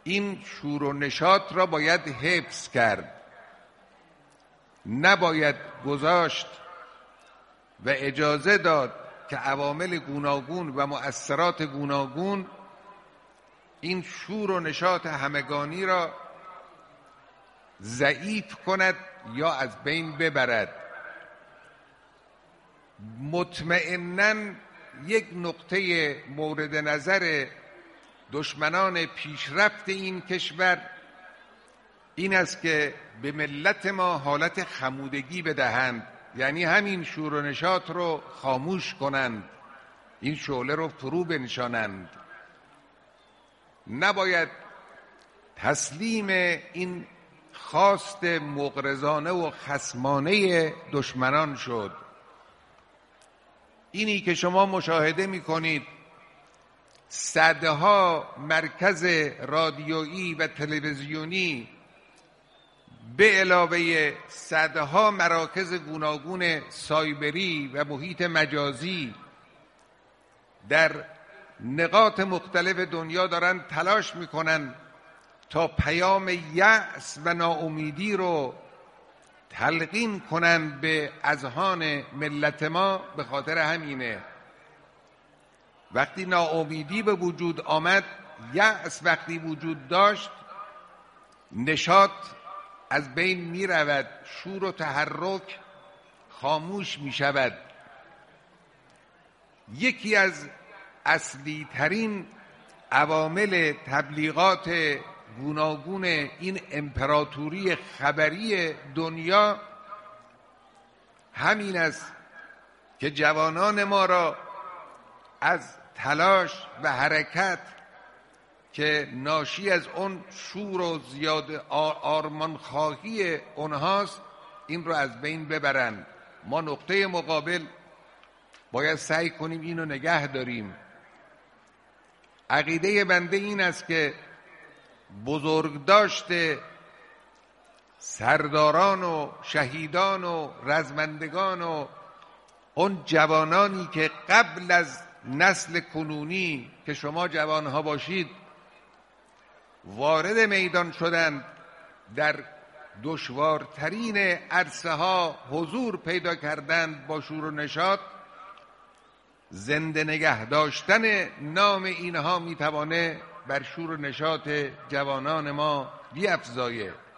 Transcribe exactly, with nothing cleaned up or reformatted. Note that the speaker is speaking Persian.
این شور و نشاط را باید حفظ کرد، نباید گذاشت و اجازه داد که عوامل گوناگون و مؤثرات گوناگون این شور و نشاط همگانی را ضعیف کند یا از بین ببرد. مطمئناً یک نقطه مورد نظر دشمنان پیشرفت این کشور این است که به ملت ما حالت خمودگی بدهند، یعنی همین شور و نشاط رو خاموش کنند، این شعله رو فرو بنشانند. نباید تسلیم این خواست مغرضانه و خصمانه دشمنان شد. اینی که شما مشاهده می‌کنید صدها مرکز رادیویی و تلویزیونی به علاوه صدها مراکز گوناگون سایبری و محیط مجازی در نقاط مختلف دنیا دارن تلاش میکنن تا پیام یأس و ناامیدی رو تلقین کنن به اذهان ملت ما. به خاطر همینه وقتی ناامیدی به وجود آمد، یأس وقتی وجود داشت، نشاط از بین می رود، شور و تحرک خاموش می شود. یکی از اصلی ترین عوامل تبلیغات گوناگون این امپراتوری خبری دنیا همین است که جوانان ما را از تلاش و حرکت که ناشی از اون شور و زیاد آرمانخواهی اونهاست این رو از بین ببرند. ما نقطه مقابل باید سعی کنیم اینو نگه داریم. عقیده بنده این است که بزرگداشت سرداران و شهیدان و رزمندگان و اون جوانانی که قبل از نسل کنونی که شما جوانها باشید وارد میدان شدند، در دشوارترین عرصه ها حضور پیدا کردند با شور و نشاط، زنده نگه داشتن نام اینها میتوانه بر شور و نشاط جوانان ما بیفزایه.